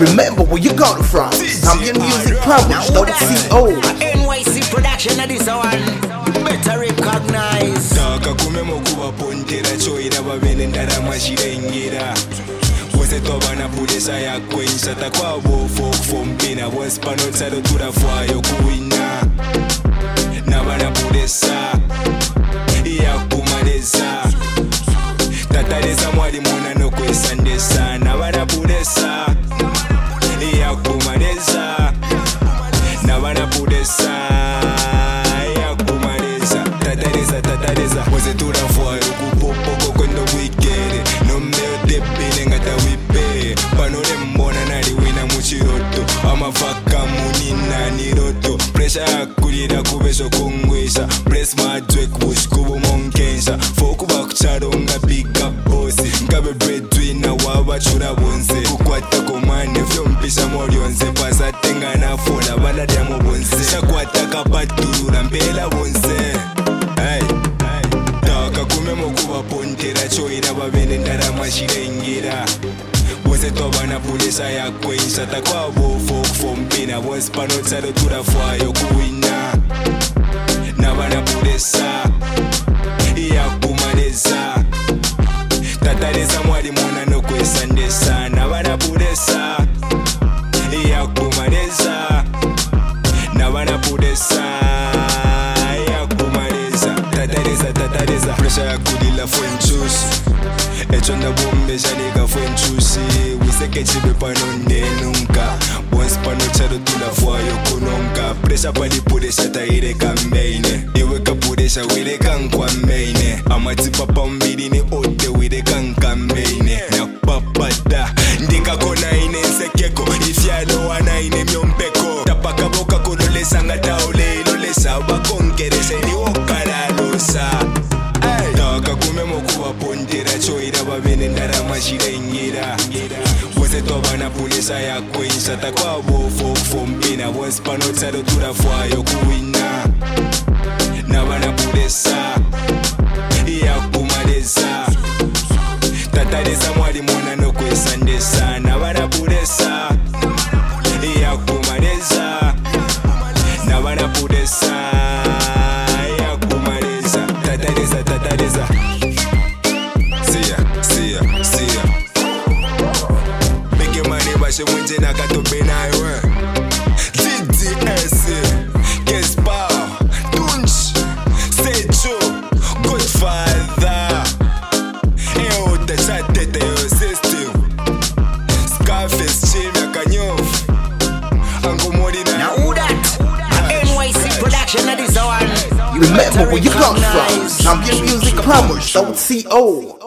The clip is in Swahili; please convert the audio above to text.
Remember where you got it from. Zambian music published, .co. NYC production of this one. Better recognize. Taka kumemo kuba pontera choira babene ndara mashirengera. Wose toba na pulesa ya kwensa takwa bofo fompina wose panotaro turafwayo kuwina. Nabana pulesa ya kumaleza. Tatareza mwali mwana no kwesandesa. Nabana pulesa ya kumaleza. Nabana pulesa ya kumaleza. Tatareza wose turafwayo kupopoko kwendo wikere. No meo tepine ngata wipe. Panole mbona nali wina muchiroto. Amafaka munina niroto. Pressure kulira kubeso kungwisa. Press madwek bush kubu monkensa. Foku bakucharonga big up bossy. Nkabe breadwinner wabachura bonse. Kukwata komane vyompisha morionse. Pasa tenga na fola balada mo bonse. Shakwata kapaturura mbela bonse. Hey, taka kumemo kuba pontera choira babene ndara mashirengera. Wose toba na pulesa ya kwensa takwa bofo fompina wose panotaro turafwayo kuwina. Nabana pulesa ya kumaleza. Tatareza mwali mwana no kwesandesa. Nabana pulesa ya kumaleza. Nabana pulesa ya kumaleza. Tatareza pressure ya kulila fwenchusi. Echonda bombe jalega fwenchusi. Wiseke chibe panonde nunca. Once panocharo tulafwayo kunonka. Pressure palipudesha taire kambeine. Iwe kapudesha wile kankwa meine. Amatipa pambiri ni ote wile kankambeine. Na papata ndika kona ine nsekeko. Ifyalo wana ine myompeko. Tapaka boka kololesa ngataule ilolesa. Wakonkerese ni okaralosa. Taka kumemo kuba pontera choira babene ndara mashirengera. Wose toba na pulesa ya kwensa takwa bofo fompina wose panotaro turafwayo kuwina. Nabana pulesa ya kumaleza. Tatareza mwali mwana no kwesandesa. Nabana pulesa ya kumaleza. Nabana pulesa ya kumaleza. Tatareza Sia Big money bashe mwenje na katobe na iwe DDS Kespa Tunch Secho Godfather Eo tachatete yo system Scarface Chimya Kanyof Ango Mori na Now who that? NYC production of this one. Remember where you got it from. Zambian music published, .co.